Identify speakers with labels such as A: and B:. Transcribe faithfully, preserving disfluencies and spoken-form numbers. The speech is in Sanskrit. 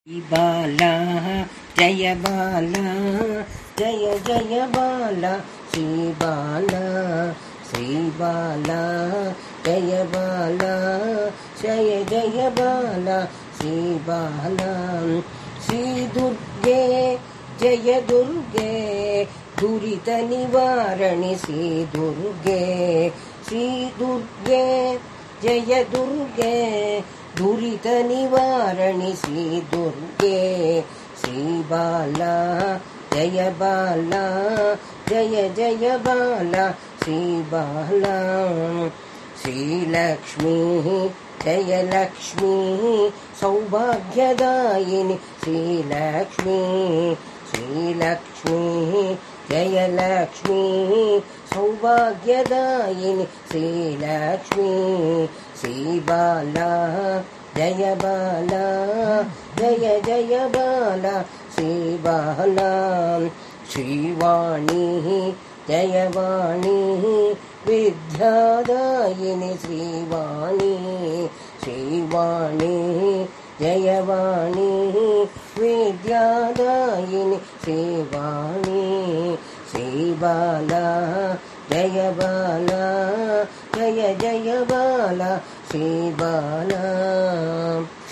A: बाला जय बाला जय जय बाला श्री बाला श्री बाला जय बाला जय जय बाला श्री बाला श्री दुर्गे जय दुर्गे दुरित निवारणि श्री दुर्गे श्री दुर्गे जय दुर्गे दुरित निवारणि श्री दुर्गे श्री बाला जय बाला जय जय बाला श्री बाला श्री लक्ष्मी जय लक्ष्मी सौभाग्यदायिनी श्री लक्ष्मी श्री लक्ष्मी जय लक्ष्मी सौभाग्यदायिनी श्री लक्ष्मी श्री बाला जय बाला जय जय बाला श्री बाला श्रीवाणी जय वाणी विद्यादायिनी श्रीवाणी श्रीवाणी जय वाणी विद्यादायिनी श्रीवाणी श्री बाला जय बाला जय जय बाला श्री बाला।